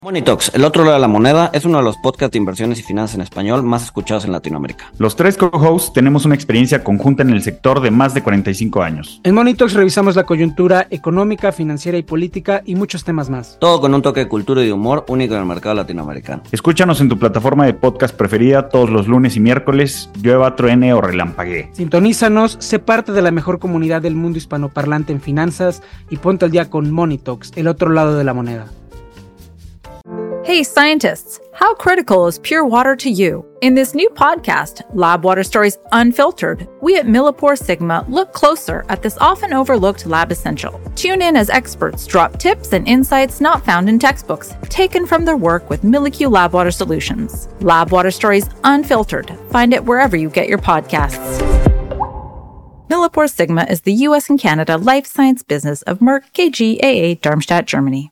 Money Talks, el otro lado de la moneda, es uno de los podcasts de inversiones y finanzas en español más escuchados en Latinoamérica. Los tres co-hosts tenemos una experiencia conjunta en el sector de más de 45 años. En Money Talks revisamos la coyuntura económica, financiera y política y muchos temas más. Todo con un toque de cultura y de humor único en el mercado latinoamericano. Escúchanos en tu plataforma de podcast preferida todos los lunes y miércoles, llueva, truene o relampaguee. Sintonízanos, sé parte de la mejor comunidad del mundo hispanoparlante en finanzas y ponte al día con Money Talks, el otro lado de la moneda. Hey, scientists, how critical is pure water to you? In this new podcast, Lab Water Stories Unfiltered, we at Millipore Sigma look closer at this often overlooked lab essential. Tune in as experts drop tips and insights not found in textbooks, taken from their work with Milliq Lab Water Solutions. Lab Water Stories Unfiltered. Find it wherever you get your podcasts. Millipore Sigma is the US and Canada life science business of Merck KGaA, Darmstadt, Germany.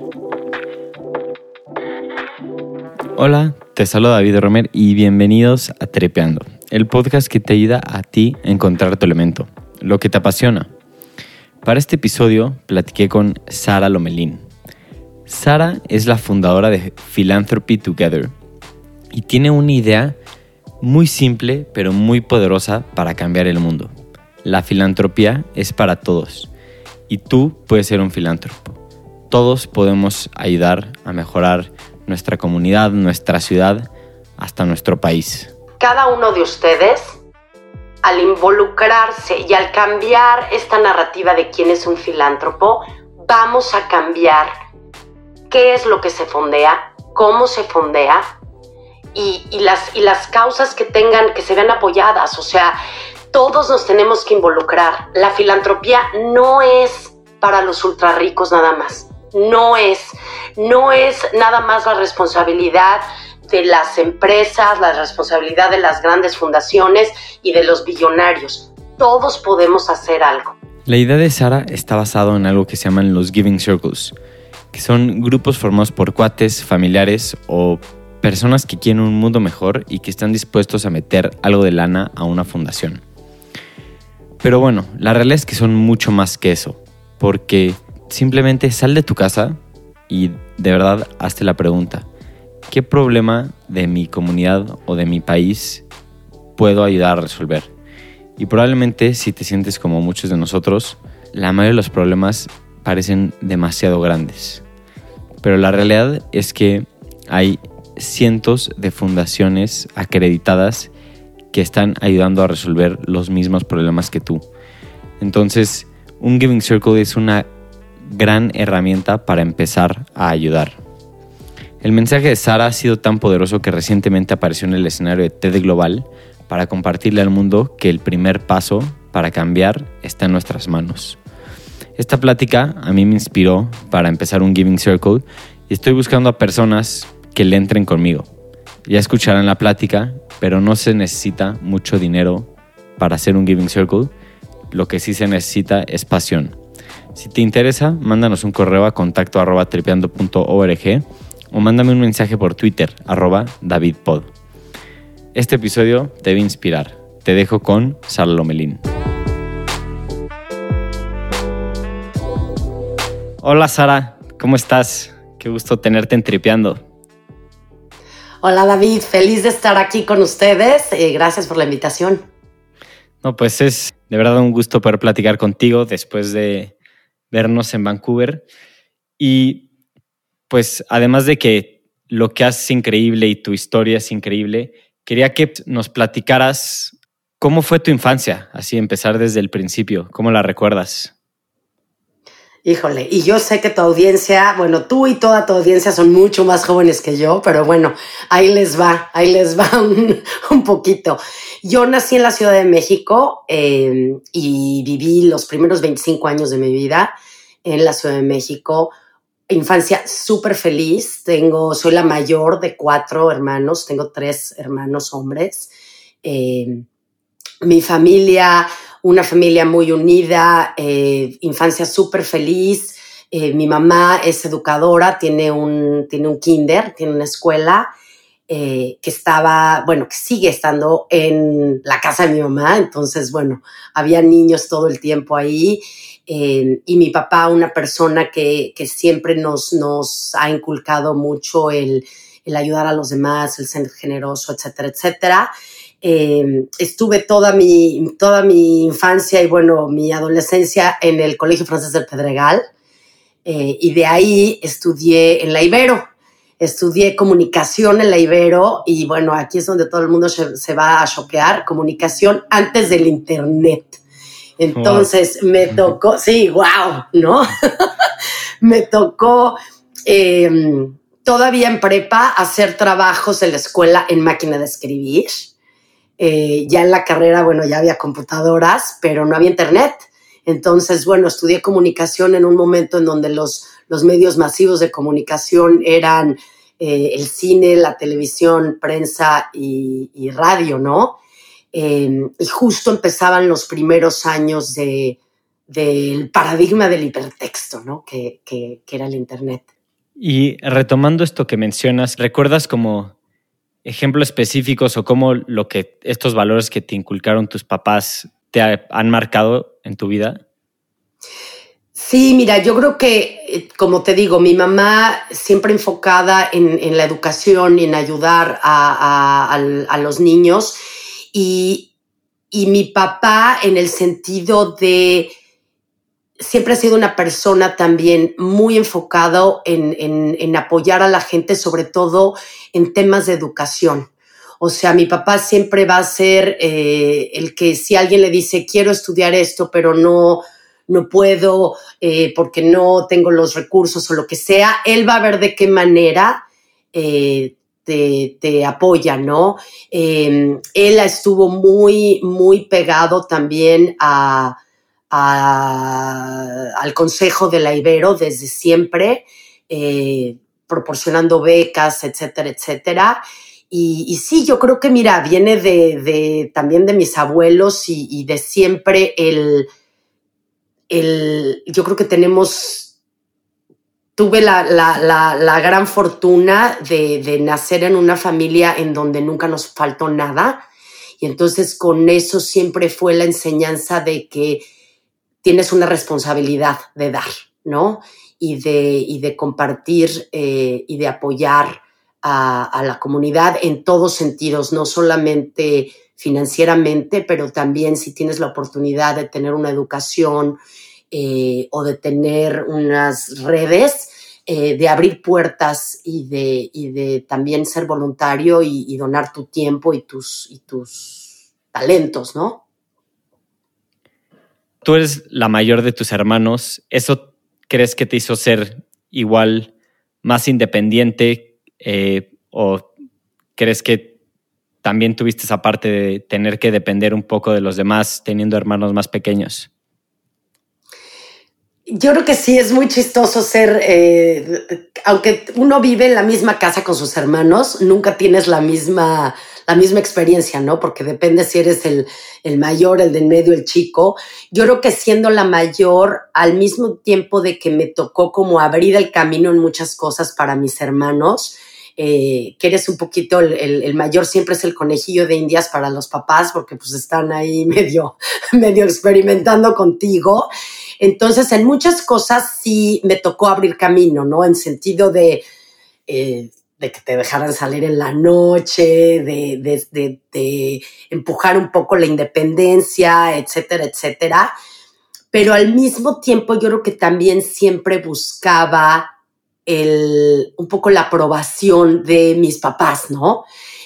Hola, te saluda David Romer y bienvenidos a Trepeando, el podcast que te ayuda a ti a encontrar tu elemento, lo que te apasiona. Para este episodio platiqué con Sara Lomelin. Sara es la fundadora de Philanthropy Together y tiene una idea muy simple pero muy poderosa para cambiar el mundo. La filantropía es para todos y tú puedes ser un filántropo. Todos podemos ayudar a mejorar nuestra comunidad, nuestra ciudad, hasta nuestro país. Cada uno de ustedes, al involucrarse y al cambiar esta narrativa de quién es un filántropo, vamos a cambiar qué es lo que se fondea, cómo se fondea y las causas que se vean apoyadas. O sea, todos nos tenemos que involucrar. La filantropía no es para los ultra ricos nada más. No es nada más la responsabilidad de las empresas, la responsabilidad de las grandes fundaciones y de los billonarios. Todos podemos hacer algo. La idea de Sara está basada en algo que se llaman los Giving Circles, que son grupos formados por cuates, familiares o personas que quieren un mundo mejor y que están dispuestos a meter algo de lana a una fundación. Pero bueno, la realidad es que son mucho más que eso, porque simplemente sal de tu casa y de verdad hazte la pregunta: ¿qué problema de mi comunidad o de mi país puedo ayudar a resolver? Y probablemente, si te sientes como muchos de nosotros, la mayoría de los problemas parecen demasiado grandes. Pero la realidad es que hay cientos de fundaciones acreditadas que están ayudando a resolver los mismos problemas que tú. Entonces, un Giving Circle es una gran herramienta para empezar a ayudar. El mensaje de Sara ha sido tan poderoso que recientemente apareció en el escenario de TED Global para compartirle al mundo que el primer paso para cambiar está en nuestras manos. Esta plática a mí me inspiró para empezar un Giving Circle y estoy buscando a personas que le entren conmigo. Ya escucharán la plática, pero no se necesita mucho dinero para hacer un Giving Circle. Lo que sí se necesita es pasión. Si te interesa, mándanos un correo a contacto@trepeando.org o mándame un mensaje por Twitter, @DavidPod. Este episodio te debe inspirar. Te dejo con Sara Lomelin. Hola Sara, ¿cómo estás? Qué gusto tenerte en Trepeando. Hola David, feliz de estar aquí con ustedes. Gracias por la invitación. No, pues es de verdad un gusto poder platicar contigo después de vernos en Vancouver. Y pues además de que lo que haces es increíble y tu historia es increíble, quería que nos platicaras cómo fue tu infancia, así empezar desde el principio, ¿cómo la recuerdas? Híjole, y yo sé que tu audiencia, bueno, tú y toda tu audiencia son mucho más jóvenes que yo, pero bueno, ahí les va un poquito. Yo nací en la Ciudad de México y viví los primeros 25 años de mi vida en la Ciudad de México. Infancia súper feliz. Soy la mayor de 4 hermanos, tengo 3 hermanos hombres. Mi familia, una familia muy unida, infancia súper feliz. Mi mamá es educadora, tiene un kinder, tiene una escuela. que estaba, bueno, que sigue estando en la casa de mi mamá. Entonces, bueno, había niños todo el tiempo ahí. Y mi papá, una persona que siempre nos ha inculcado mucho el ayudar a los demás, el ser generoso, etcétera, etcétera. Estuve toda mi infancia y, bueno, mi adolescencia en el Colegio Francés del Pedregal, y de ahí estudié en la Ibero. Estudié comunicación en la Ibero y, bueno, aquí es donde todo el mundo se va a choquear, comunicación antes del internet. Entonces, wow. Me tocó, sí, wow, ¿no? Me tocó todavía en prepa hacer trabajos en la escuela en máquina de escribir. Ya en la carrera, bueno, ya había computadoras, pero no había internet. Entonces, bueno, estudié comunicación en un momento en donde los medios masivos de comunicación eran el cine, la televisión, prensa y radio, ¿no? Y justo empezaban los primeros años del paradigma del hipertexto, ¿no? Que era el internet. Y retomando esto que mencionas, ¿recuerdas como ejemplos específicos o cómo estos valores que te inculcaron tus papás te han marcado en tu vida? Sí, mira, yo creo que, como te digo, mi mamá siempre enfocada en la educación y en ayudar a los niños, y mi papá en el sentido de siempre ha sido una persona también muy enfocado en apoyar a la gente, sobre todo en temas de educación. O sea, mi papá siempre va a ser el que, si alguien le dice quiero estudiar esto, pero no puedo porque no tengo los recursos o lo que sea, él va a ver de qué manera te apoya, ¿no? Él estuvo muy, muy pegado también al Consejo de la Ibero desde siempre, proporcionando becas, etcétera, etcétera. Y sí, yo creo que, mira, viene también de mis abuelos y de siempre yo creo que tuve la gran fortuna de nacer en una familia en donde nunca nos faltó nada. Y entonces con eso siempre fue la enseñanza de que tienes una responsabilidad de dar, ¿no? Y de compartir y de apoyar a la comunidad en todos sentidos, no solamente financieramente, pero también si tienes la oportunidad de tener una educación o de tener unas redes, de abrir puertas y de también ser voluntario y donar tu tiempo y tus talentos, ¿no? Tú eres la mayor de tus hermanos. ¿Eso crees que te hizo ser igual más independiente o crees que también tuviste esa parte de tener que depender un poco de los demás teniendo hermanos más pequeños? Yo creo que sí, es muy chistoso ser, aunque uno vive en la misma casa con sus hermanos, nunca tienes la misma experiencia, ¿no? Porque depende si eres el mayor, el del medio, el chico. Yo creo que siendo la mayor, al mismo tiempo de que me tocó como abrir el camino en muchas cosas para mis hermanos, que eres un poquito el mayor, siempre es el conejillo de Indias para los papás, porque pues están ahí medio experimentando contigo. Entonces, en muchas cosas sí me tocó abrir camino, ¿no? En sentido de que te dejaran salir en la noche, de empujar un poco la independencia, etcétera, etcétera. Pero al mismo tiempo yo creo que también siempre buscaba un poco la aprobación de mis papás, ¿no?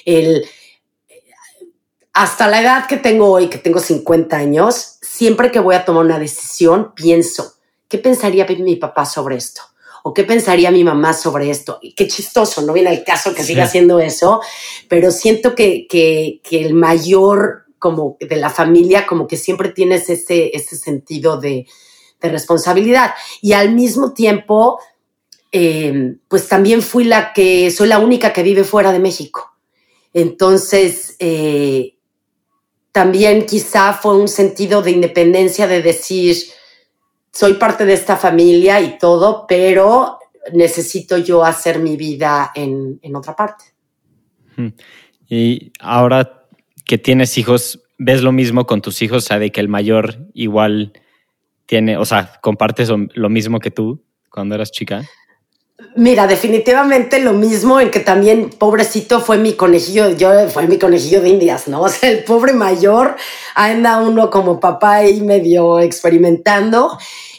Hasta la edad que tengo hoy, que tengo 50 años, siempre que voy a tomar una decisión, pienso, ¿qué pensaría mi papá sobre esto? ¿O qué pensaría mi mamá sobre esto? Y qué chistoso, no viene al caso que siga haciendo eso, pero siento que el mayor como de la familia, como que siempre tienes ese sentido de responsabilidad. Y al mismo tiempo, pues también soy la única que vive fuera de México. Entonces, también quizá fue un sentido de independencia, de decir, soy parte de esta familia y todo, pero necesito yo hacer mi vida en otra parte. Y ahora que tienes hijos, ¿ves lo mismo con tus hijos? O sea, de que el mayor igual tiene, o sea, compartes lo mismo que tú cuando eras chica. Mira, definitivamente lo mismo, en que también, pobrecito, fue mi conejillo de Indias, ¿no? O sea, el pobre mayor anda uno como papá ahí medio experimentando.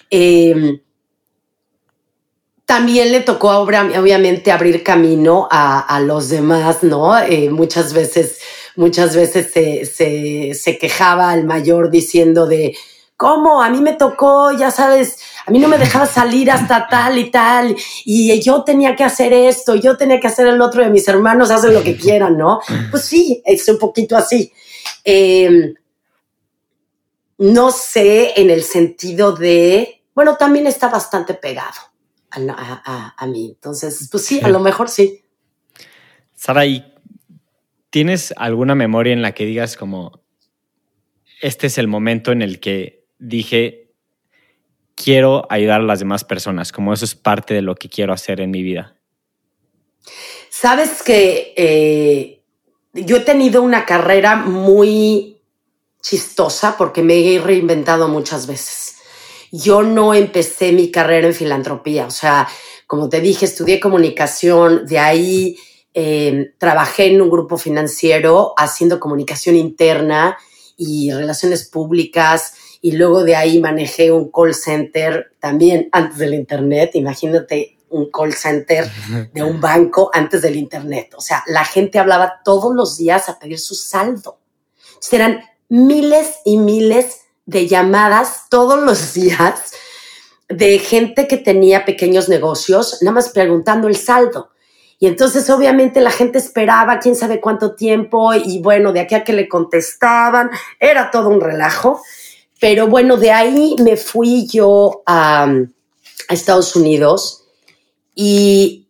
También le tocó obviamente abrir camino a los demás, ¿no? Muchas veces se quejaba el mayor diciendo de ¿cómo? A mí me tocó, ya sabes, a mí no me dejaba salir hasta tal y tal, y yo tenía que hacer esto, yo tenía que hacer el otro, de mis hermanos hacen lo que quieran, ¿no? Pues sí, es un poquito así. No sé, en el sentido de, bueno, también está bastante pegado a mí, entonces, pues sí, a lo mejor sí. Sara, ¿y tienes alguna memoria en la que digas como, este es el momento en el que dije, quiero ayudar a las demás personas, como eso es parte de lo que quiero hacer en mi vida? Sabes que yo he tenido una carrera muy chistosa porque me he reinventado muchas veces. Yo no empecé mi carrera en filantropía, o sea, como te dije, estudié comunicación, de ahí trabajé en un grupo financiero haciendo comunicación interna y relaciones públicas, y luego de ahí manejé un call center también antes del internet. Imagínate un call center de un banco antes del internet. O sea, la gente hablaba todos los días a pedir su saldo. Entonces, eran miles y miles de llamadas todos los días de gente que tenía pequeños negocios, nada más preguntando el saldo. Y entonces obviamente la gente esperaba quién sabe cuánto tiempo, y bueno, de aquí a que le contestaban, era todo un relajo. Pero bueno, de ahí me fui yo a Estados Unidos y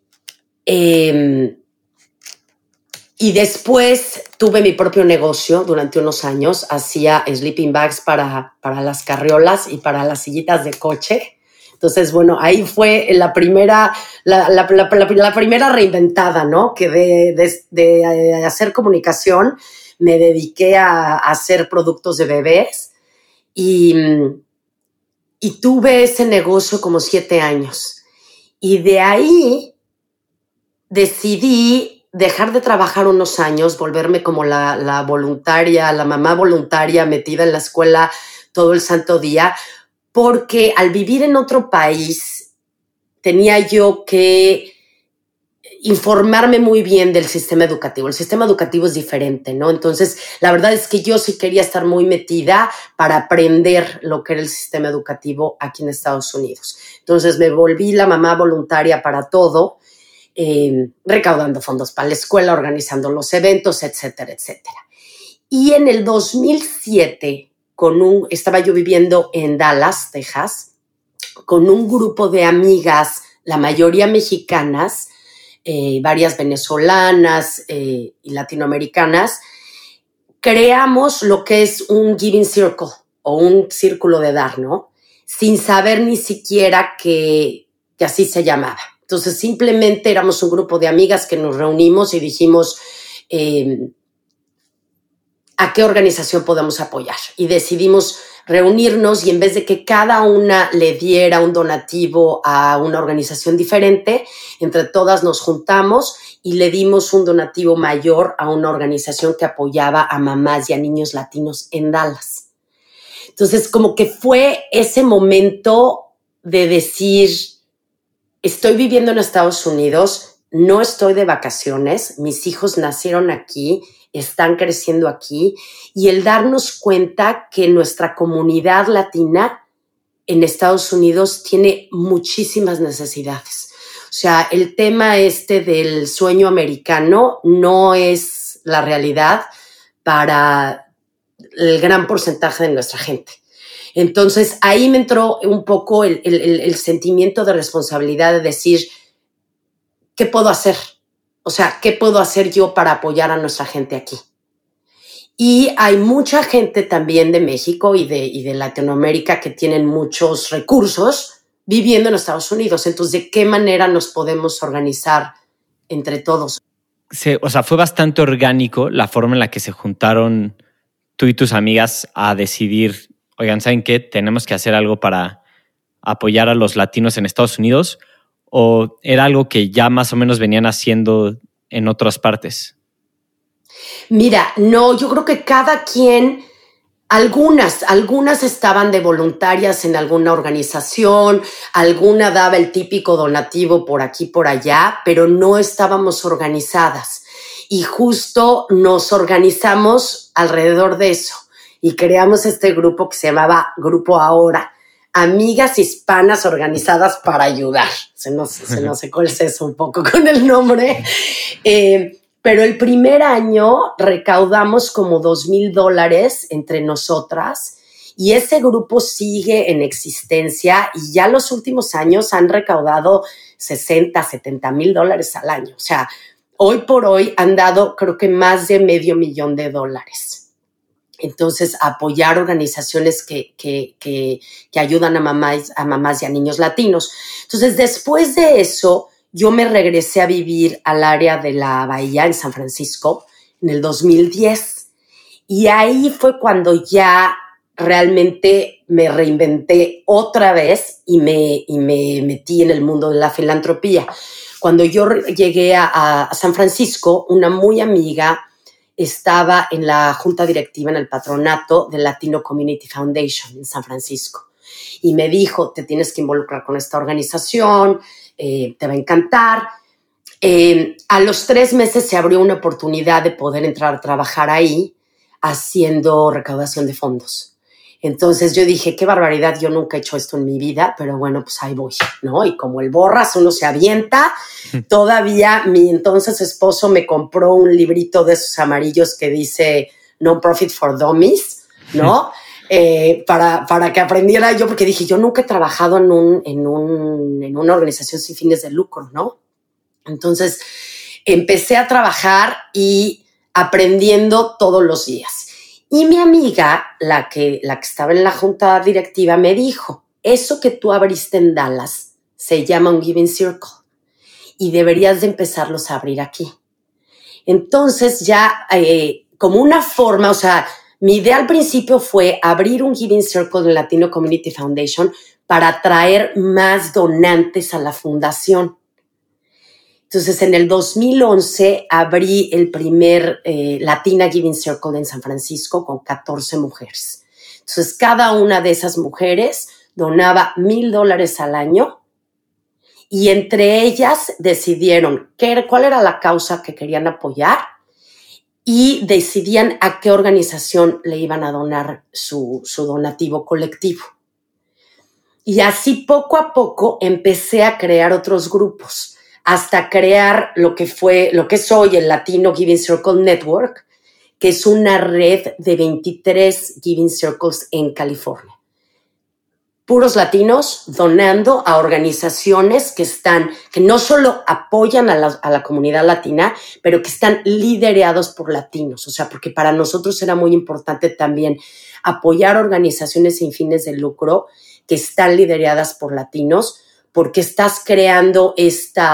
después tuve mi propio negocio durante unos años. Hacía sleeping bags para las carriolas y para las sillitas de coche. Entonces, bueno, ahí fue la primera reinventada, ¿no? Que de hacer comunicación me dediqué a hacer productos de bebés, y tuve ese negocio como 7 años. Y de ahí decidí dejar de trabajar unos años, volverme como la voluntaria, la mamá voluntaria metida en la escuela todo el santo día, porque al vivir en otro país tenía yo que informarme muy bien del sistema educativo. El sistema educativo es diferente, ¿no? Entonces, la verdad es que yo sí quería estar muy metida para aprender lo que era el sistema educativo aquí en Estados Unidos. Entonces, me volví la mamá voluntaria para todo, recaudando fondos para la escuela, organizando los eventos, etcétera, etcétera. Y en el 2007, estaba yo viviendo en Dallas, Texas, con un grupo de amigas, la mayoría mexicanas, varias venezolanas y latinoamericanas. Creamos lo que es un giving circle o un círculo de dar, ¿no? Sin saber ni siquiera que así se llamaba. Entonces, simplemente éramos un grupo de amigas que nos reunimos y dijimos a qué organización podemos apoyar. Y decidimos reunirnos, y en vez de que cada una le diera un donativo a una organización diferente, entre todas nos juntamos y le dimos un donativo mayor a una organización que apoyaba a mamás y a niños latinos en Dallas. Entonces, como que fue ese momento de decir, estoy viviendo en Estados Unidos, no estoy de vacaciones, mis hijos nacieron aquí, están creciendo aquí, y el darnos cuenta que nuestra comunidad latina en Estados Unidos tiene muchísimas necesidades. O sea, el tema del sueño americano no es la realidad para el gran porcentaje de nuestra gente. Entonces, ahí me entró un poco el sentimiento de responsabilidad de decir, ¿qué puedo hacer? O sea, ¿qué puedo hacer yo para apoyar a nuestra gente aquí? Y hay mucha gente también de México y de Latinoamérica que tienen muchos recursos viviendo en Estados Unidos. Entonces, ¿de qué manera nos podemos organizar entre todos? fue bastante orgánico la forma en la que se juntaron tú y tus amigas a decidir, oigan, ¿saben qué? Tenemos que hacer algo para apoyar a los latinos en Estados Unidos, ¿o era algo que ya más o menos venían haciendo en otras partes? Mira, no, yo creo que cada quien, algunas estaban de voluntarias en alguna organización, alguna daba el típico donativo por aquí, por allá, pero no estábamos organizadas. Y justo nos organizamos alrededor de eso y creamos este grupo que se llamaba Grupo Ahora, Amigas Hispanas Organizadas para Ayudar. Se nos secó el seso un poco con el nombre. Pero el primer año recaudamos como $2,000 entre nosotras y ese grupo sigue en existencia y ya los últimos años han recaudado $60,000, $70,000 al año. O sea, hoy por hoy han dado creo que más de $500,000. Entonces, apoyar organizaciones que ayudan a mamás y a niños latinos. Entonces, después de eso, yo me regresé a vivir al área de la Bahía en San Francisco en el 2010. Y ahí fue cuando ya realmente me reinventé otra vez y me metí en el mundo de la filantropía. Cuando yo llegué a San Francisco, una muy amiga estaba en la junta directiva, en el patronato del Latino Community Foundation en San Francisco. Y me dijo, te tienes que involucrar con esta organización, te va a encantar. A los 3 meses se abrió una oportunidad de poder entrar a trabajar ahí haciendo recaudación de fondos. Entonces yo dije, qué barbaridad, yo nunca he hecho esto en mi vida, pero bueno, pues ahí voy, ¿no? Y como el borras, uno se avienta. Todavía mi entonces esposo me compró un librito de esos amarillos que dice Non-Profit for Dummies, ¿no? Para que aprendiera yo, porque dije, yo nunca he trabajado en una organización sin fines de lucro, ¿no? Entonces empecé a trabajar y aprendiendo todos los días. Y mi amiga, la que estaba en la junta directiva, me dijo, eso que tú abriste en Dallas se llama un Giving Circle y deberías de empezarlos a abrir aquí. Entonces ya como una forma, o sea, mi idea al principio fue abrir un Giving Circle en Latino Community Foundation para atraer más donantes a la fundación. Entonces, en el 2011 abrí el primer Latina Giving Circle en San Francisco con 14 mujeres. Entonces, cada una de esas mujeres donaba $1,000 al año y entre ellas decidieron cuál era la causa que querían apoyar y decidían a qué organización le iban a donar su donativo colectivo. Y así poco a poco empecé a crear otros grupos, hasta crear lo que es hoy el Latino Giving Circle Network, que es una red de 23 Giving Circles en California. Puros latinos donando a organizaciones que no solo apoyan a la comunidad latina, pero que están liderados por latinos. O sea, porque para nosotros era muy importante también apoyar organizaciones sin fines de lucro que están lideradas por latinos, porque estás creando este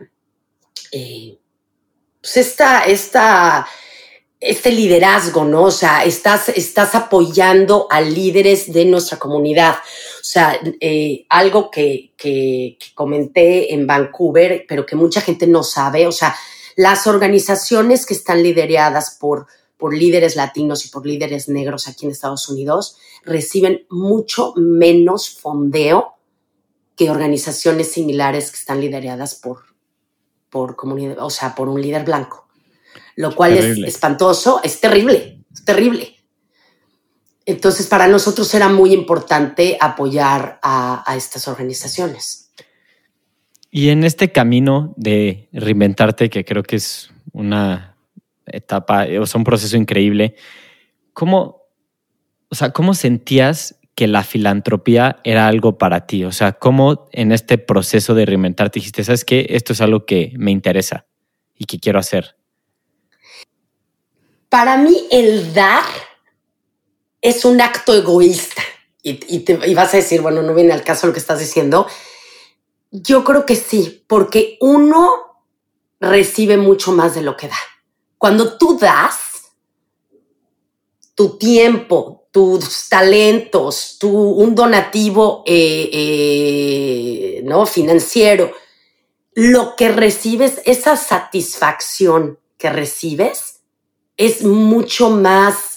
liderazgo, ¿no? O sea, estás apoyando a líderes de nuestra comunidad. O sea, algo que comenté en Vancouver, pero que mucha gente no sabe, o sea, las organizaciones que están lideradas por líderes latinos y por líderes negros aquí en Estados Unidos reciben mucho menos fondeo que organizaciones similares que están lideradas por comunidad, o sea, por un líder blanco. Lo cual es espantoso, es terrible. Entonces, para nosotros era muy importante apoyar a estas organizaciones. Y en este camino de reinventarte, que creo que es una etapa, o sea, un proceso increíble, ¿cómo sentías que la filantropía era algo para ti? O sea, ¿cómo en este proceso de reinventarte dijiste, sabes qué, esto es algo que me interesa y que quiero hacer? Para mí el dar es un acto egoísta. Y vas a decir, bueno, no viene al caso lo que estás diciendo. Yo creo que sí, porque uno recibe mucho más de lo que da. Cuando tú das tu tiempo, tus talentos, un donativo ¿no? financiero, lo que recibes, esa satisfacción que recibes es mucho más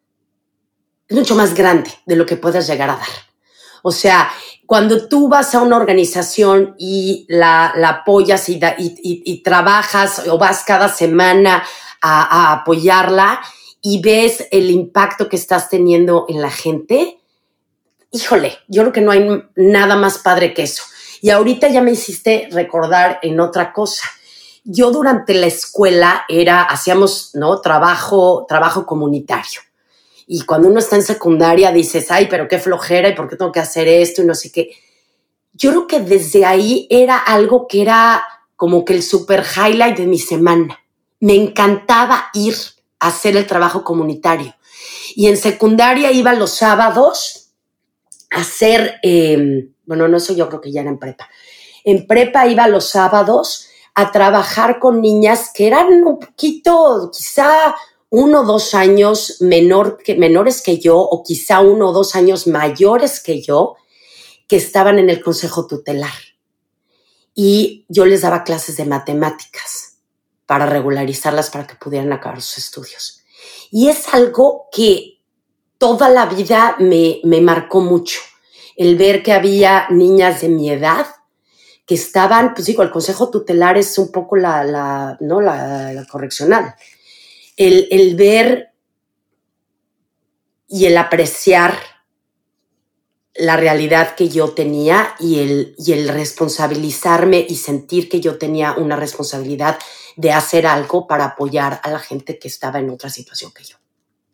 grande de lo que puedas llegar a dar. O sea, cuando tú vas a una organización y la apoyas y trabajas o vas cada semana a apoyarla y ves el impacto que estás teniendo en la gente, híjole, yo creo que no hay nada más padre que eso. Y ahorita ya me hiciste recordar en otra cosa. Yo durante la escuela hacíamos, ¿no? trabajo comunitario. Y cuando uno está en secundaria dices, ay, pero qué flojera, ¿y por qué tengo que hacer esto? Y no sé qué. Yo creo que desde ahí era algo que era como que el super highlight de mi semana. Me encantaba ir a hacer el trabajo comunitario. Y en secundaria iba los sábados a hacer, bueno, no, eso yo creo que ya era en prepa. En prepa iba los sábados a trabajar con niñas que eran un poquito, quizá 1 o 2 años menores que yo, o quizá 1 o 2 años mayores que yo, que estaban en el consejo tutelar. Y yo les daba clases de matemáticas para regularizarlas para que pudieran acabar sus estudios. Y es algo que toda la vida me marcó mucho. El ver que había niñas de mi edad que estaban, pues digo, el consejo tutelar es un poco la correccional. El ver y el apreciar la realidad que yo tenía y el responsabilizarme y sentir que yo tenía una responsabilidad de hacer algo para apoyar a la gente que estaba en otra situación que yo.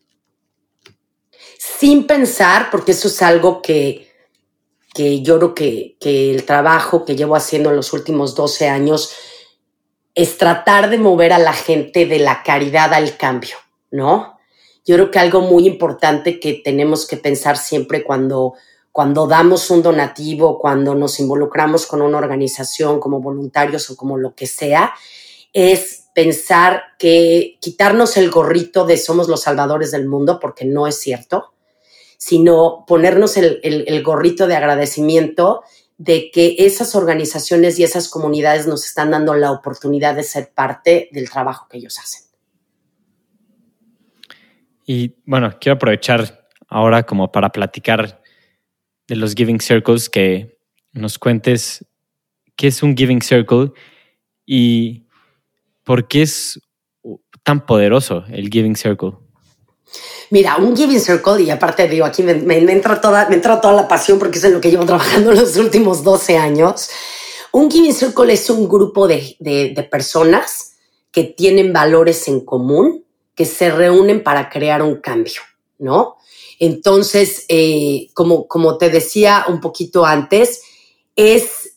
Sin pensar, porque eso es algo que yo creo que el trabajo que llevo haciendo en los últimos 12 años es tratar de mover a la gente de la caridad al cambio, ¿no? Yo creo que algo muy importante que tenemos que pensar siempre cuando damos un donativo, cuando nos involucramos con una organización como voluntarios o como lo que sea, es pensar que quitarnos el gorrito de somos los salvadores del mundo, porque no es cierto, sino ponernos el gorrito de agradecimiento de que esas organizaciones y esas comunidades nos están dando la oportunidad de ser parte del trabajo que ellos hacen. Y bueno, quiero aprovechar ahora como para platicar de los Giving Circles, que nos cuentes qué es un Giving Circle y por qué es tan poderoso el Giving Circle. Mira, un Giving Circle, y aparte digo, aquí me entra toda la pasión porque es en lo que llevo trabajando los últimos 12 años. Un Giving Circle es un grupo de personas que tienen valores en común, que se reúnen para crear un cambio, ¿no? Entonces, como te decía un poquito antes, es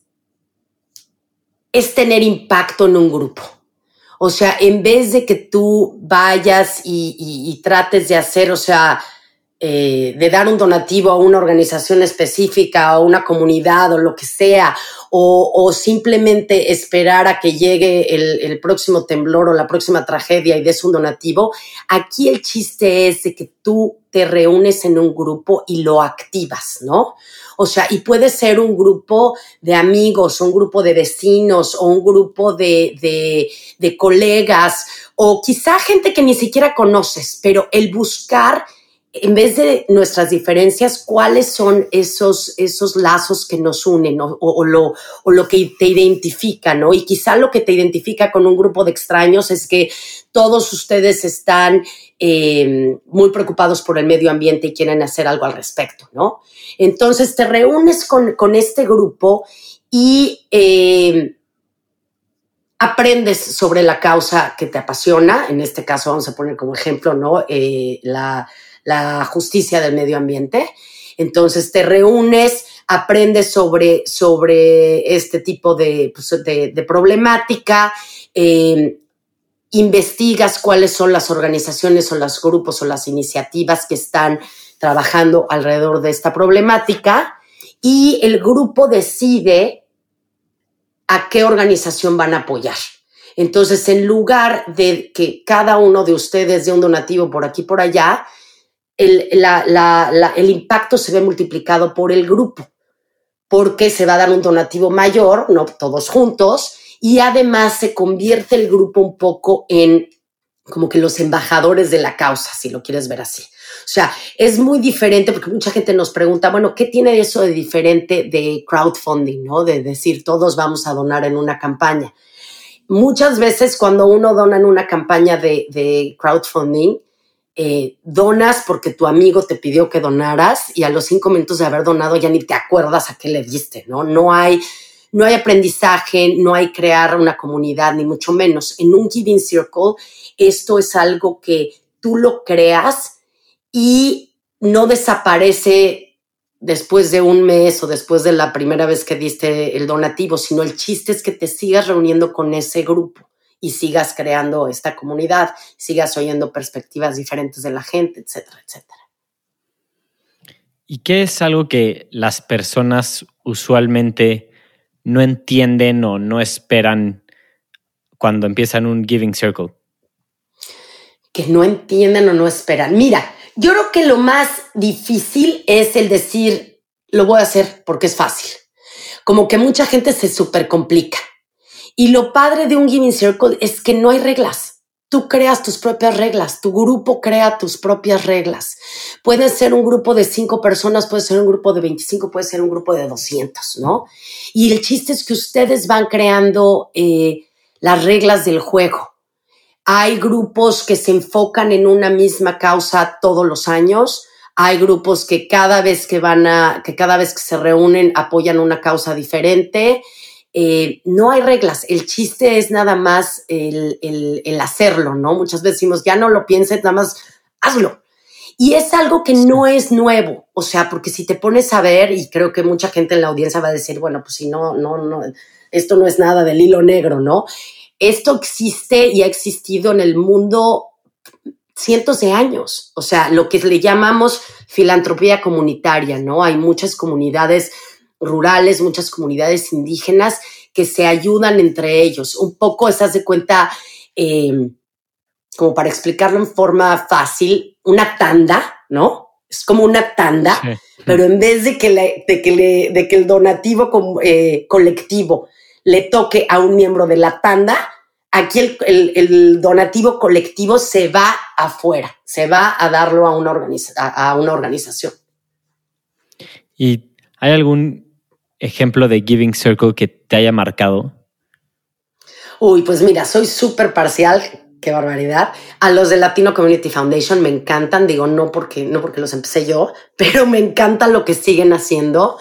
tener impacto en un grupo. O sea, en vez de que tú vayas y trates de hacer, o sea, de dar un donativo a una organización específica o una comunidad o lo que sea, o simplemente esperar a que llegue el próximo temblor o la próxima tragedia y des un donativo, aquí el chiste es de que tú te reúnes en un grupo y lo activas, ¿no? O sea, y puede ser un grupo de amigos, o un grupo de vecinos, o un grupo de colegas, o quizá gente que ni siquiera conoces, pero el buscar, en vez de nuestras diferencias, cuáles son esos lazos que nos unen, ¿no? o lo que te identifica, ¿no? Y quizá lo que te identifica con un grupo de extraños es que todos ustedes están muy preocupados por el medio ambiente y quieren hacer algo al respecto, ¿no? Entonces te reúnes con este grupo y aprendes sobre la causa que te apasiona. En este caso vamos a poner como ejemplo, ¿no? La justicia del medio ambiente. Entonces te reúnes, aprendes sobre este tipo de problemática, investigas cuáles son las organizaciones o los grupos o las iniciativas que están trabajando alrededor de esta problemática y el grupo decide a qué organización van a apoyar. Entonces, en lugar de que cada uno de ustedes dé un donativo por aquí por allá, el impacto se ve multiplicado por el grupo, porque se va a dar un donativo mayor, no todos juntos, y además se convierte el grupo un poco en como que los embajadores de la causa, si lo quieres ver así. O sea, es muy diferente porque mucha gente nos pregunta, bueno, ¿qué tiene eso de diferente de crowdfunding, ¿no? De decir, todos vamos a donar en una campaña. Muchas veces cuando uno dona en una campaña de crowdfunding, donas porque tu amigo te pidió que donaras y a los 5 minutos de haber donado ya ni te acuerdas a qué le diste, ¿no? No hay aprendizaje, no hay crear una comunidad, ni mucho menos. En un Giving Circle, esto es algo que tú lo creas y no desaparece después de un mes o después de la primera vez que diste el donativo, sino el chiste es que te sigas reuniendo con ese grupo y sigas creando esta comunidad, sigas oyendo perspectivas diferentes de la gente, etcétera, etcétera. ¿Y qué es algo que las personas usualmente no entienden o no esperan cuando empiezan un Giving Circle? Que no entienden o no esperan. Mira, yo creo que lo más difícil es el decir, lo voy a hacer porque es fácil. Como que mucha gente se súper complica. Y lo padre de un Giving Circle es que no hay reglas. Tú creas tus propias reglas, tu grupo crea tus propias reglas. Puede ser un grupo de 5 personas, puede ser un grupo de 25, puede ser un grupo de 200, ¿no? Y el chiste es que ustedes van creando las reglas del juego. Hay grupos que se enfocan en una misma causa todos los años. Hay grupos que cada vez que se reúnen apoyan una causa diferente. No hay reglas, el chiste es nada más el hacerlo, ¿no? Muchas veces decimos, ya no lo pienses, nada más hazlo. Y es algo que no es nuevo, o sea, porque si te pones a ver, y creo que mucha gente en la audiencia va a decir, bueno, pues si no, esto no es nada del hilo negro, ¿no? Esto existe y ha existido en el mundo cientos de años, o sea, lo que le llamamos filantropía comunitaria, ¿no? Hay muchas comunidades rurales, muchas comunidades indígenas que se ayudan entre ellos. Un poco, haz de cuenta, como para explicarlo en forma fácil, una tanda, ¿no? Es como una tanda, sí. Pero en vez de que el donativo colectivo le toque a un miembro de la tanda, aquí el donativo colectivo se va afuera, se va a darlo a una organización. ¿Y hay algún ejemplo de Giving Circle que te haya marcado? Uy, pues mira, soy súper parcial, qué barbaridad. A los de Latino Community Foundation me encantan, digo, no porque los empecé yo, pero me encanta lo que siguen haciendo.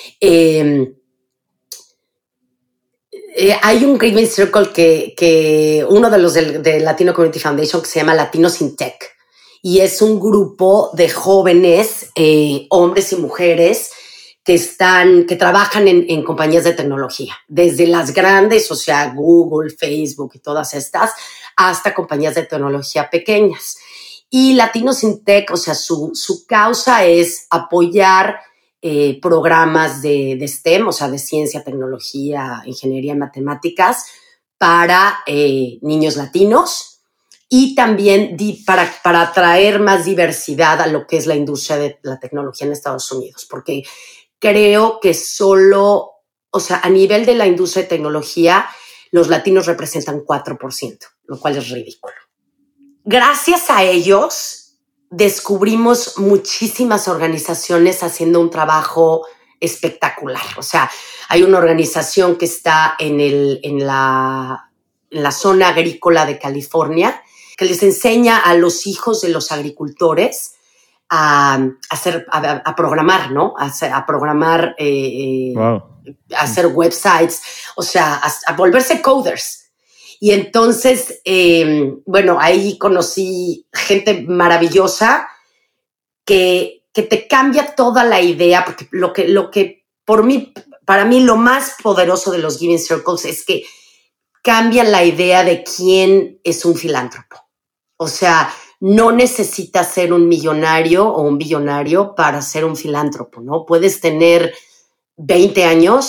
Hay un Giving Circle que uno de los de Latino Community Foundation que se llama Latinos in Tech y es un grupo de jóvenes, hombres y mujeres que trabajan en compañías de tecnología, desde las grandes, o sea, Google, Facebook y todas estas, hasta compañías de tecnología pequeñas. Y Latinos in Tech, o sea, su causa es apoyar programas de STEM, o sea, de ciencia, tecnología, ingeniería y matemáticas para niños latinos y también para atraer más diversidad a lo que es la industria de la tecnología en Estados Unidos, porque creo que solo, o sea, a nivel de la industria de tecnología, los latinos representan 4%, lo cual es ridículo. Gracias a ellos, descubrimos muchísimas organizaciones haciendo un trabajo espectacular. O sea, hay una organización que está en la zona agrícola de California que les enseña a los hijos de los agricultores a programar, ¿no? A programar, wow. A hacer websites, o sea, a volverse coders. Y entonces, bueno, ahí conocí gente maravillosa que te cambia toda la idea, porque lo que para mí lo más poderoso de los Giving Circles es que cambian la idea de quién es un filántropo. O sea, no necesitas ser un millonario o un billonario para ser un filántropo, ¿no? Puedes tener 20 años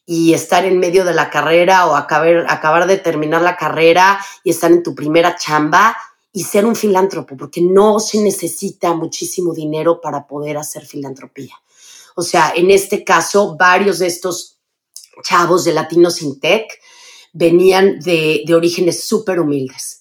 y estar en medio de la carrera o acabar de terminar la carrera y estar en tu primera chamba y ser un filántropo, porque no se necesita muchísimo dinero para poder hacer filantropía. O sea, en este caso, varios de estos chavos de Latinos in Tech venían de orígenes súper humildes,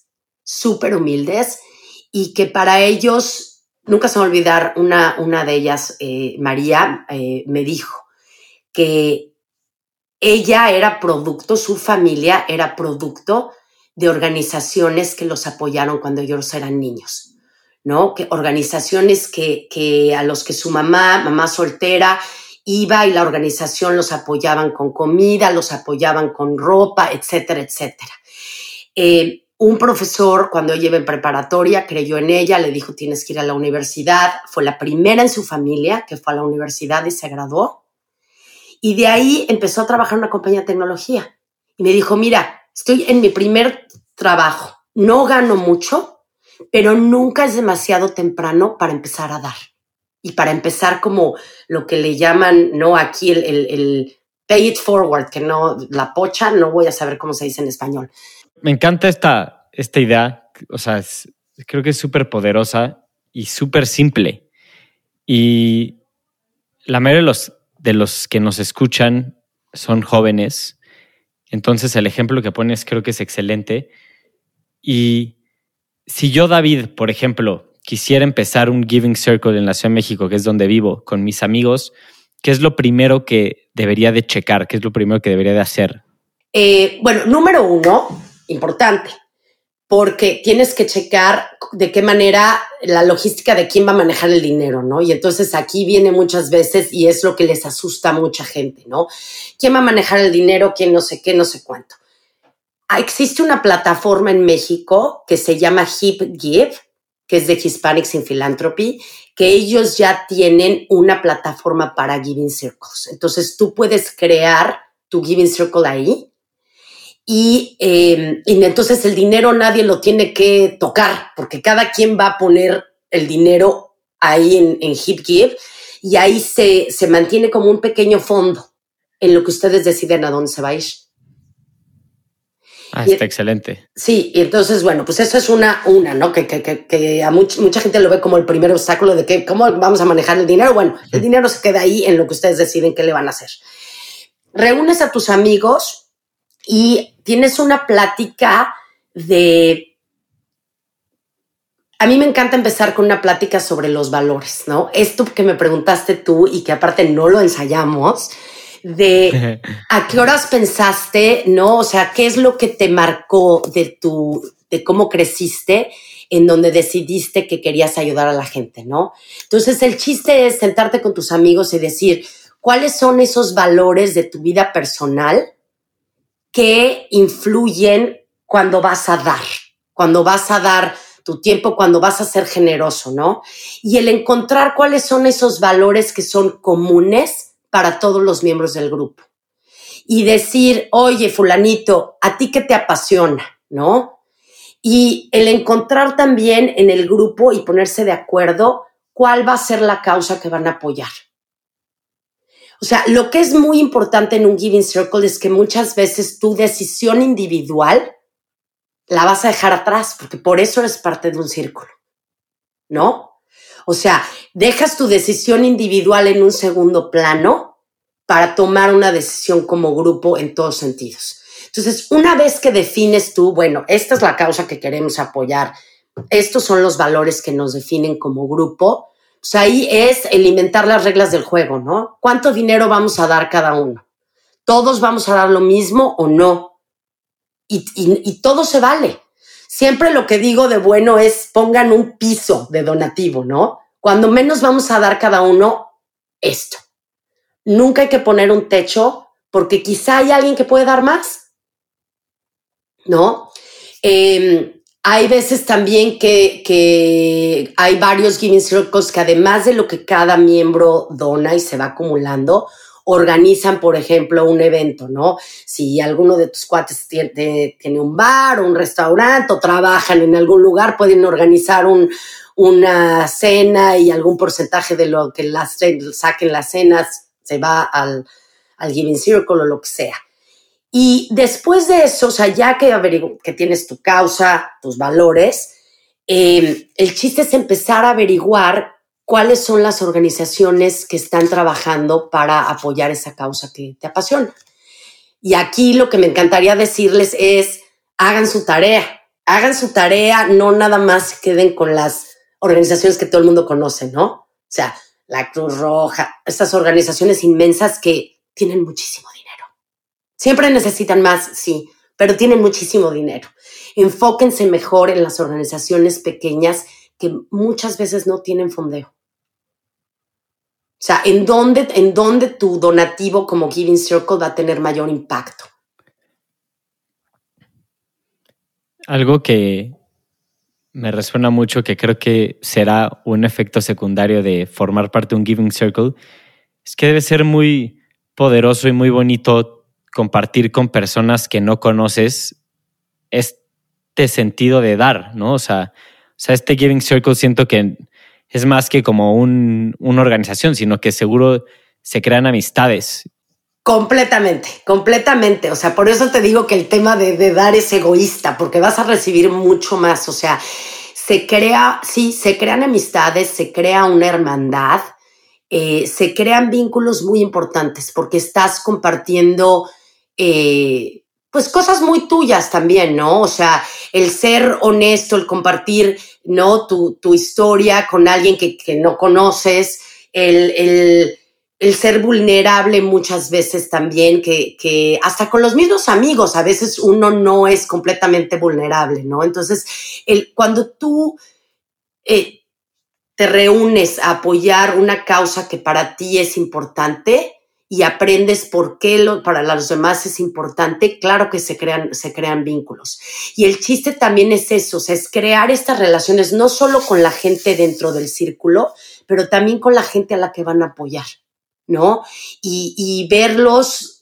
y que para ellos, nunca se me va a olvidar, una de ellas, María, me dijo que ella era producto, su familia era producto de organizaciones que los apoyaron cuando ellos eran niños, ¿no? Que organizaciones que a los que su mamá soltera, iba y la organización los apoyaban con comida, los apoyaban con ropa, etcétera, etcétera. Un profesor, cuando ella iba en preparatoria, creyó en ella, le dijo, tienes que ir a la universidad. Fue la primera en su familia que fue a la universidad y se graduó. Y de ahí empezó a trabajar en una compañía de tecnología. Y me dijo, mira, estoy en mi primer trabajo. No gano mucho, pero nunca es demasiado temprano para empezar a dar. Y para empezar como lo que le llaman, ¿no? Aquí el pay it forward, que no, la pocha, no voy a saber cómo se dice en español. Me encanta esta idea, o sea, creo que es súper poderosa y súper simple. Y la mayoría de los que nos escuchan son jóvenes, entonces el ejemplo que pones creo que es excelente. Y si yo, David, por ejemplo, quisiera empezar un Giving Circle en la Ciudad de México, que es donde vivo, con mis amigos, ¿qué es lo primero que debería de checar? ¿Qué es lo primero que debería de hacer? Bueno, número 1, importante, porque tienes que checar de qué manera la logística de quién va a manejar el dinero, ¿no? Y entonces aquí viene muchas veces y es lo que les asusta a mucha gente, ¿no? ¿Quién va a manejar el dinero? ¿Quién no sé qué, no sé cuánto? Existe una plataforma en México que se llama HipGive, que es de Hispanics in Philanthropy, que ellos ya tienen una plataforma para Giving Circles. Entonces tú puedes crear tu Giving Circle ahí y entonces el dinero nadie lo tiene que tocar porque cada quien va a poner el dinero ahí en HipGive y ahí se mantiene como un pequeño fondo en lo que ustedes deciden a dónde se va a ir. Está excelente. Sí, y entonces, bueno, pues eso es una ¿no? Que a mucha gente lo ve como el primer obstáculo de que cómo vamos a manejar el dinero. Bueno, el dinero se queda ahí en lo que ustedes deciden qué le van a hacer. Reúnes a tus amigos y tienes una plática de... A mí me encanta empezar con una plática sobre los valores, ¿no? Esto que me preguntaste tú y que aparte no lo ensayamos... de a qué horas pensaste, ¿no? O sea, ¿qué es lo que te marcó de cómo creciste en donde decidiste que querías ayudar a la gente, ¿no? Entonces, el chiste es sentarte con tus amigos y decir, ¿cuáles son esos valores de tu vida personal que influyen cuando vas a dar tu tiempo, cuando vas a ser generoso, ¿no? Y el encontrar cuáles son esos valores que son comunes para todos los miembros del grupo. Y decir, oye, fulanito, ¿a ti qué te apasiona? ¿No? Y el encontrar también en el grupo y ponerse de acuerdo cuál va a ser la causa que van a apoyar. O sea, lo que es muy importante en un Giving Circle es que muchas veces tu decisión individual la vas a dejar atrás, porque por eso eres parte de un círculo, ¿no? O sea, dejas tu decisión individual en un segundo plano para tomar una decisión como grupo en todos sentidos. Entonces, una vez que defines tú, bueno, esta es la causa que queremos apoyar, estos son los valores que nos definen como grupo, pues ahí es alimentar las reglas del juego, ¿no? ¿Cuánto dinero vamos a dar cada uno? ¿Todos vamos a dar lo mismo o no? Y todo se vale. Siempre lo que digo de bueno es pongan un piso de donativo, ¿no? Cuando menos vamos a dar cada uno esto. Nunca hay que poner un techo porque quizá hay alguien que puede dar más, ¿no? Hay veces también que hay varios Giving Circles que además de lo que cada miembro dona y se va acumulando, organizan, por ejemplo, un evento, ¿no? Si alguno de tus cuates tiene un bar o un restaurante o trabajan en algún lugar, pueden organizar una cena y algún porcentaje de lo que saquen las cenas se va al Giving Circle o lo que sea. Y después de eso, o sea, ya que tienes tu causa, tus valores, el chiste es empezar a averiguar cuáles son las organizaciones que están trabajando para apoyar esa causa que te apasiona. Y aquí lo que me encantaría decirles es, hagan su tarea, no nada más queden con las organizaciones que todo el mundo conoce, ¿no? O sea, la Cruz Roja, estas organizaciones inmensas que tienen muchísimo dinero. Siempre necesitan más, sí, pero tienen muchísimo dinero. Enfóquense mejor en las organizaciones pequeñas que muchas veces no tienen fondeo. O sea, ¿en dónde tu donativo como Giving Circle va a tener mayor impacto? Algo que me resuena mucho, que creo que será un efecto secundario de formar parte de un Giving Circle, es que debe ser muy poderoso y muy bonito compartir con personas que no conoces este sentido de dar, ¿no? O sea, este Giving Circle siento que es más que como una organización, sino que seguro se crean amistades. Completamente. O sea, por eso te digo que el tema de dar es egoísta, porque vas a recibir mucho más. O sea, se crean amistades, se crea una hermandad, se crean vínculos muy importantes porque estás compartiendo pues cosas muy tuyas también, ¿no? O sea, el ser honesto, el compartir, ¿no? Tu historia con alguien que no conoces, el ser vulnerable muchas veces también, que hasta con los mismos amigos a veces uno no es completamente vulnerable, ¿no? Entonces, cuando tú te reúnes a apoyar una causa que para ti es importante y aprendes por qué para los demás es importante, claro que se crean vínculos. Y el chiste también es eso, o sea, es crear estas relaciones no solo con la gente dentro del círculo, pero también con la gente a la que van a apoyar, ¿no? Y verlos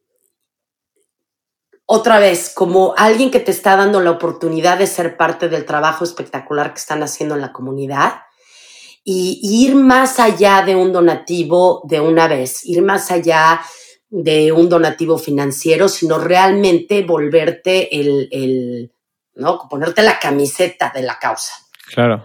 otra vez como alguien que te está dando la oportunidad de ser parte del trabajo espectacular que están haciendo en la comunidad. Y ir más allá de un donativo de una vez, ir más allá de un donativo financiero, sino realmente volverte ¿no? Ponerte la camiseta de la causa. Claro.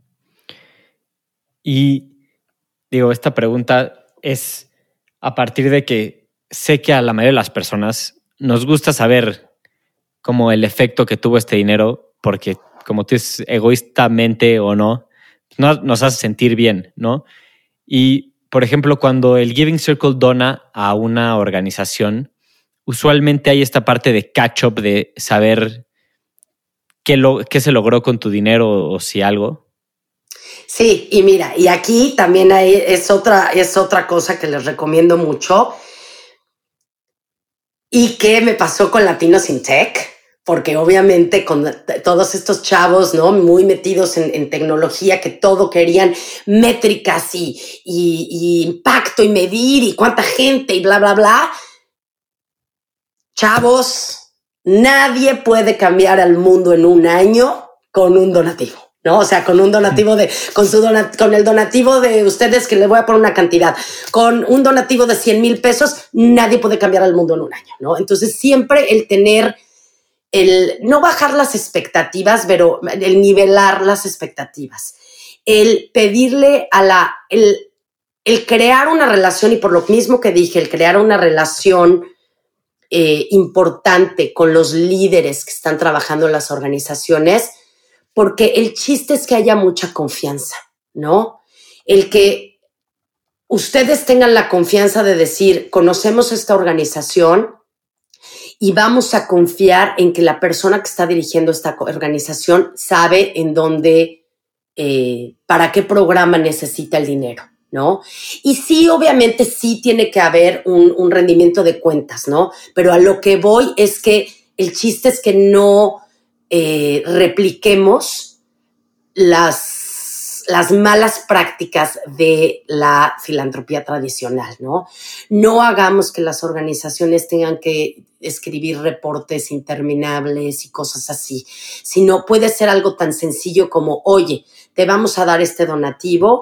Y digo, esta pregunta es a partir de que sé que a la mayoría de las personas nos gusta saber como el efecto que tuvo este dinero, porque como tú dices, egoístamente o no nos hace sentir bien, ¿no? Y, por ejemplo, cuando el Giving Circle dona a una organización, usualmente hay esta parte de catch-up, de saber qué se logró con tu dinero o si algo. Sí, y mira, y aquí también es otra cosa que les recomiendo mucho y que me pasó con Latinos in Tech, porque obviamente con todos estos chavos, ¿no? Muy metidos en tecnología, que todo querían métricas y impacto y medir y cuánta gente y bla, bla, bla. Chavos, nadie puede cambiar al mundo en un año con un donativo, ¿no? O sea, con un donativo con el donativo de ustedes, que le voy a poner una cantidad, con un donativo de 100,000 pesos, nadie puede cambiar al mundo en un año, ¿no? Entonces, siempre el tener no bajar las expectativas, pero el nivelar las expectativas, el pedirle el crear una relación, y por lo mismo que dije, el crear una relación importante con los líderes que están trabajando en las organizaciones, porque el chiste es que haya mucha confianza, ¿no? El que ustedes tengan la confianza de decir, conocemos esta organización, y vamos a confiar en que la persona que está dirigiendo esta organización sabe en dónde, para qué programa necesita el dinero, ¿no? Y sí, obviamente sí tiene que haber un rendimiento de cuentas, ¿no? Pero a lo que voy es que el chiste es que no repliquemos las malas prácticas de la filantropía tradicional, ¿no? No hagamos que las organizaciones tengan que escribir reportes interminables y cosas así, sino puede ser algo tan sencillo como, oye, te vamos a dar este donativo,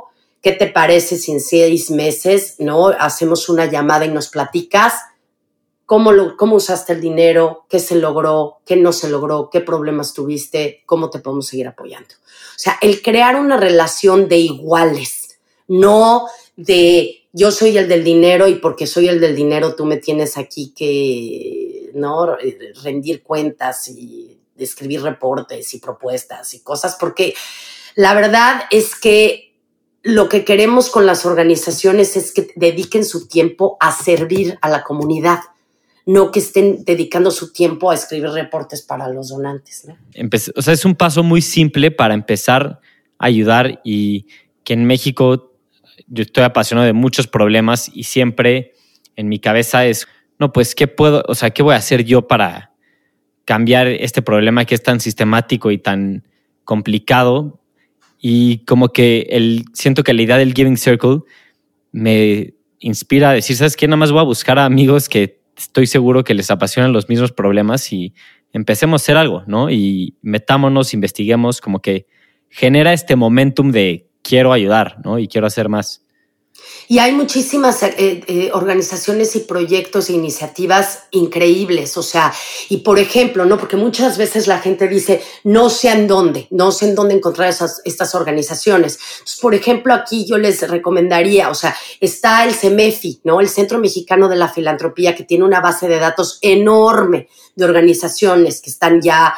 ¿qué te parece si en 6 meses, ¿no? Hacemos una llamada y nos platicas cómo usaste el dinero, qué se logró, qué no se logró, qué problemas tuviste, cómo te podemos seguir apoyando? O sea, el crear una relación de iguales, no de yo soy el del dinero y porque soy el del dinero tú me tienes aquí que, ¿no? Rendir cuentas y escribir reportes y propuestas y cosas, porque la verdad es que lo que queremos con las organizaciones es que dediquen su tiempo a servir a la comunidad, no que estén dedicando su tiempo a escribir reportes para los donantes, ¿no? O sea, es un paso muy simple para empezar a ayudar, y que en México yo estoy apasionado de muchos problemas y siempre en mi cabeza es, no, pues, ¿qué voy a hacer yo para cambiar este problema que es tan sistemático y tan complicado? Y como que siento que la idea del Giving Circle me inspira a decir, ¿sabes qué? Nada más voy a buscar a amigos que estoy seguro que les apasionan los mismos problemas y empecemos a hacer algo, ¿no? Y metámonos, investiguemos, como que genera este momentum de quiero ayudar, ¿no? Y quiero hacer más. Y hay muchísimas organizaciones y proyectos e iniciativas increíbles, o sea, y por ejemplo, ¿no? Porque muchas veces la gente dice, no sé en dónde encontrar estas organizaciones. Entonces, por ejemplo, aquí yo les recomendaría, o sea, está el CEMEFI, ¿no? El Centro Mexicano de la Filantropía, que tiene una base de datos enorme de organizaciones que están ya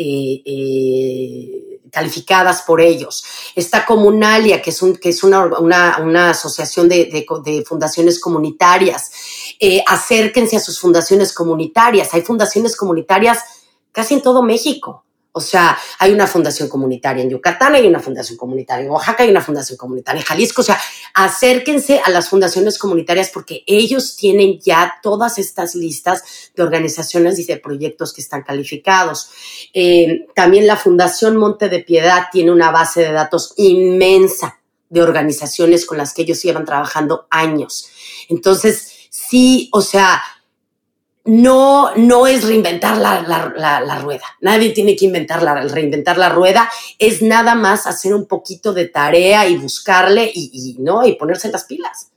calificadas por ellos. Está Comunalia, que es una asociación de fundaciones comunitarias. Acérquense a sus fundaciones comunitarias. Hay fundaciones comunitarias casi en todo México. O sea, hay una fundación comunitaria en Yucatán, hay una fundación comunitaria en Oaxaca, hay una fundación comunitaria en Jalisco. O sea, acérquense a las fundaciones comunitarias porque ellos tienen ya todas estas listas de organizaciones y de proyectos que están calificados. También la Fundación Monte de Piedad tiene una base de datos inmensa de organizaciones con las que ellos llevan trabajando años. Entonces, sí, o sea, no es reinventar la rueda. Nadie tiene que reinventar la rueda. Es nada más hacer un poquito de tarea y buscarle y ponerse las pilas.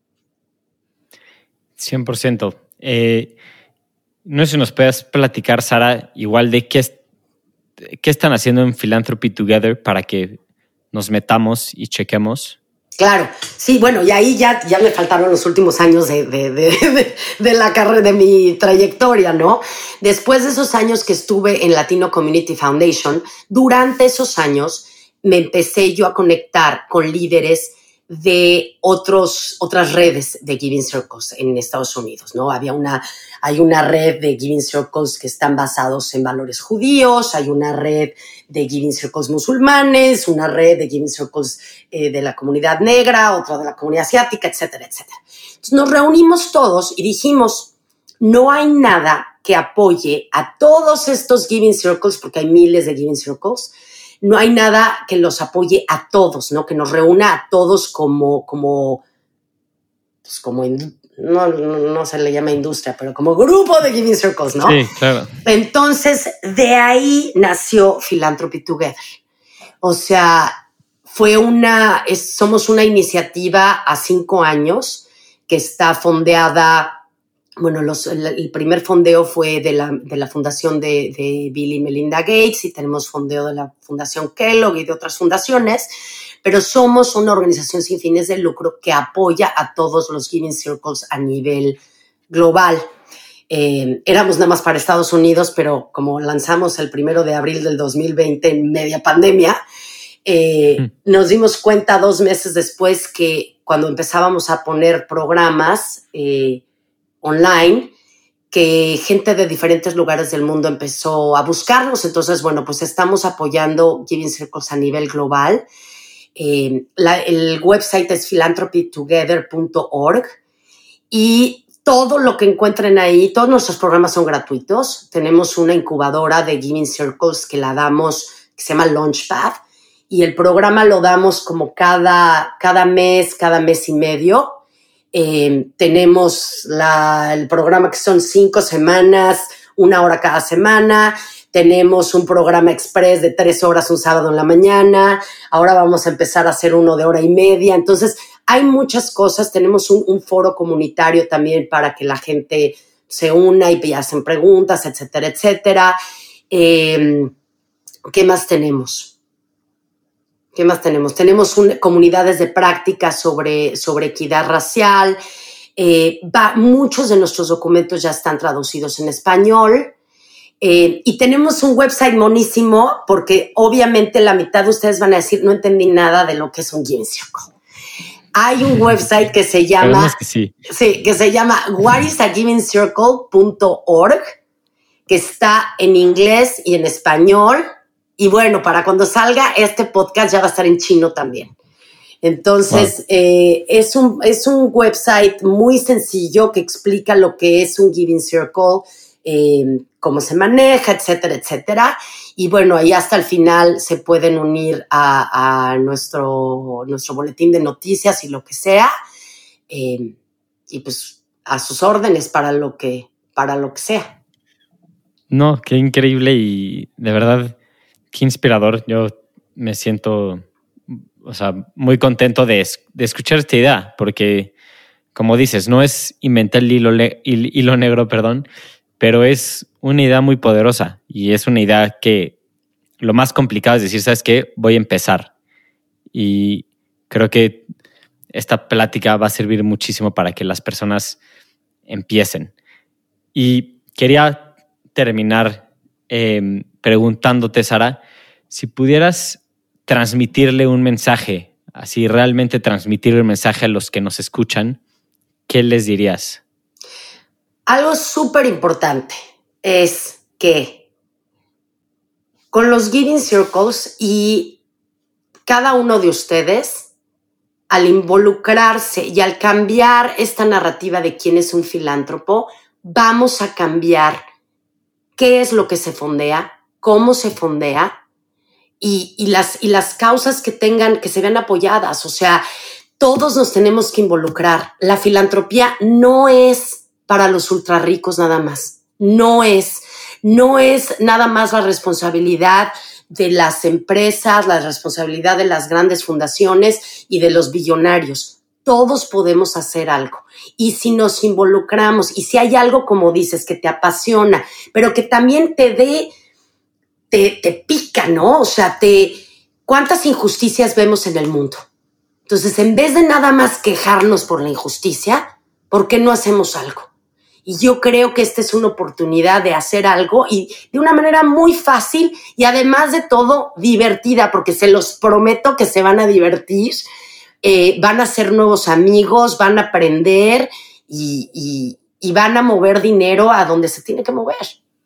100%. No sé si nos puedes platicar, Sara, igual de qué están haciendo en Philanthropy Together para que nos metamos y chequemos. Claro, sí, bueno, y ahí ya me faltaron los últimos años de la carrera, de mi trayectoria, ¿no? Después de esos años que estuve en Latino Community Foundation, durante esos años me empecé yo a conectar con líderes de otras redes de Giving Circles en Estados Unidos, ¿no? Hay una red de Giving Circles que están basados en valores judíos, hay una red de Giving Circles musulmanes, una red de Giving Circles de la comunidad negra, otra de la comunidad asiática, etcétera, etcétera. Entonces nos reunimos todos y dijimos, no hay nada que apoye a todos estos Giving Circles, porque hay miles de Giving Circles. No hay nada que los apoye a todos, ¿no? Que nos reúna a todos no se le llama industria, pero como grupo de Giving Circles, ¿no? Sí, claro. Entonces, de ahí nació Philanthropy Together. O sea, somos una iniciativa a 5 años que está fondeada. Bueno, el primer fondeo fue de la fundación de Bill y Melinda Gates y tenemos fondeo de la Fundación Kellogg y de otras fundaciones, pero somos una organización sin fines de lucro que apoya a todos los Giving Circles a nivel global. Éramos nada más para Estados Unidos, pero como lanzamos el 1 de abril del 2020 en media pandemia, nos dimos cuenta 2 meses después que cuando empezábamos a poner programas online, que gente de diferentes lugares del mundo empezó a buscarnos. Entonces, bueno, pues estamos apoyando Giving Circles a nivel global. El website es philanthropytogether.org y todo lo que encuentren ahí, todos nuestros programas son gratuitos. Tenemos una incubadora de Giving Circles que la damos, que se llama Launchpad, y el programa lo damos como cada mes y medio. Tenemos el programa que son 5 semanas, 1 hora cada semana. tenemos un programa express de 3 horas un sábado en la mañana, ahora vamos a empezar a hacer uno de 1.5 horas. Entonces, hay muchas cosas, tenemos un foro comunitario también para que la gente se una y hacen preguntas, etcétera, etcétera. ¿Qué más tenemos? Tenemos comunidades de práctica sobre equidad racial. Muchos de nuestros documentos ya están traducidos en español. Y tenemos un website monísimo porque obviamente la mitad de ustedes van a decir no entendí nada de lo que es un Giving Circle. Hay un website que se llama que se llama whatisagivingcircle.org, que está en inglés y en español. Y bueno, para cuando salga este podcast ya va a estar en chino también. Entonces, es un website muy sencillo que explica lo que es un Giving Circle, cómo se maneja, etcétera, etcétera. Y bueno, ahí hasta el final se pueden unir a nuestro boletín de noticias y lo que sea. Y pues a sus órdenes para lo que sea. No, qué increíble y de verdad, qué inspirador. Yo me siento, muy contento de escuchar esta idea, porque, como dices, no es inventar el hilo negro, pero es una idea muy poderosa y es una idea que lo más complicado es decir, ¿sabes qué? Voy a empezar. Y creo que esta plática va a servir muchísimo para que las personas empiecen. Y quería terminar preguntándote, Sara, si pudieras transmitirle un mensaje, así realmente transmitirle un mensaje a los que nos escuchan, ¿qué les dirías? Algo súper importante es que con los Giving Circles y cada uno de ustedes, al involucrarse y al cambiar esta narrativa de quién es un filántropo, vamos a cambiar qué es lo que se fondea, cómo se fondea y las causas que se vean apoyadas. O sea, todos nos tenemos que involucrar. La filantropía no es para los ultra ricos nada más. No es nada más la responsabilidad de las empresas, la responsabilidad de las grandes fundaciones y de los billonarios. Todos podemos hacer algo. Y si nos involucramos y si hay algo, como dices, que te apasiona, pero que también te pica, ¿no? O sea, ¿cuántas injusticias vemos en el mundo? Entonces, en vez de nada más quejarnos por la injusticia, ¿por qué no hacemos algo? Y yo creo que esta es una oportunidad de hacer algo y de una manera muy fácil y además de todo divertida, porque se los prometo que se van a divertir, van a hacer nuevos amigos, van a aprender y van a mover dinero a donde se tiene que mover.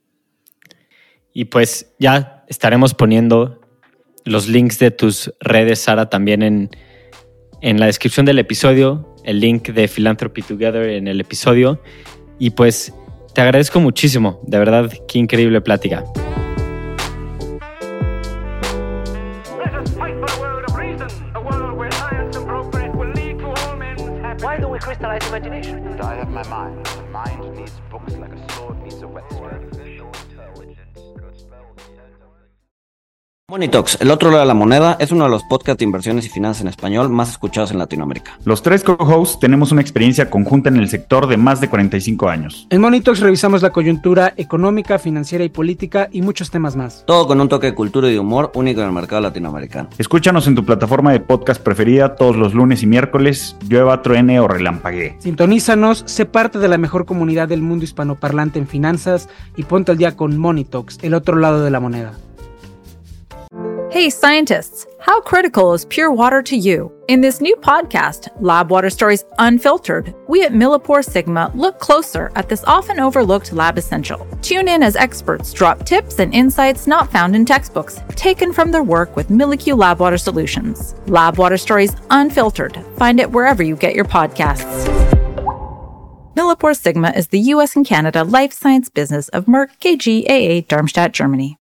Y pues ya estaremos poniendo los links de tus redes, Sara, también en la descripción del episodio, el link de Philanthropy Together en el episodio. Y pues te agradezco muchísimo, de verdad, qué increíble plática. Money Talks, el otro lado de la moneda, es uno de los podcasts de inversiones y finanzas en español más escuchados en Latinoamérica. Los 3 co-hosts tenemos una experiencia conjunta en el sector de más de 45 años. En Money Talks revisamos la coyuntura económica, financiera y política y muchos temas más. Todo con un toque de cultura y de humor único en el mercado latinoamericano. Escúchanos en tu plataforma de podcast preferida todos los lunes y miércoles, llueva, truene o relampaguee. Sintonízanos, sé parte de la mejor comunidad del mundo hispanoparlante en finanzas y ponte al día con Money Talks, el otro lado de la moneda. Hey, scientists, how critical is pure water to you? In this new podcast, Lab Water Stories Unfiltered, we at Millipore Sigma look closer at this often overlooked lab essential. Tune in as experts drop tips and insights not found in textbooks, taken from their work with MilliQ Lab Water Solutions. Lab Water Stories Unfiltered. Find it wherever you get your podcasts. Millipore Sigma is the US and Canada life science business of Merck KGaA, Darmstadt, Germany.